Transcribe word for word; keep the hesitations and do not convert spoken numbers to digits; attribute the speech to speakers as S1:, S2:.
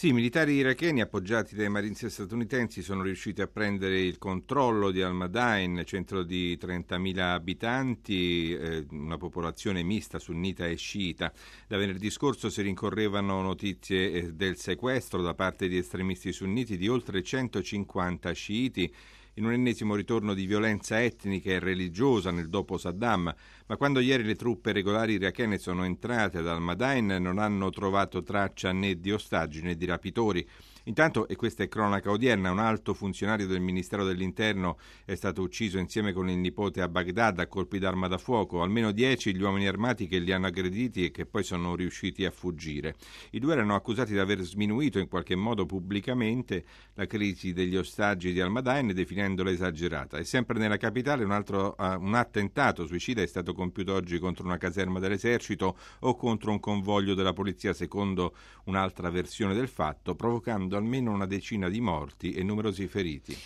S1: Sì, i militari iracheni appoggiati dai Marines statunitensi sono riusciti a prendere il controllo di Al-Madain, centro di trentamila abitanti, eh, una popolazione mista sunnita e sciita. Da venerdì scorso si rincorrevano notizie eh, del sequestro da parte di estremisti sunniti di oltre centocinquanta sciiti in un ennesimo ritorno di violenza etnica e religiosa nel dopo Saddam, ma quando ieri le truppe regolari irachene sono entrate ad Al-Madain non hanno trovato traccia né di ostaggi né di rapitori. Intanto, e questa è cronaca odierna, un alto funzionario del Ministero dell'Interno è stato ucciso insieme con il nipote a Baghdad a colpi d'arma da fuoco, almeno dieci gli uomini armati che li hanno aggrediti e che poi sono riusciti a fuggire. I due erano accusati di aver sminuito in qualche modo pubblicamente la crisi degli ostaggi di Al-Madain, definendola esagerata. E sempre nella capitale un altro uh, un attentato suicida è stato compiuto oggi contro una caserma dell'esercito o contro un convoglio della polizia, secondo un'altra versione del fatto, provocando almeno una decina di morti e numerosi feriti.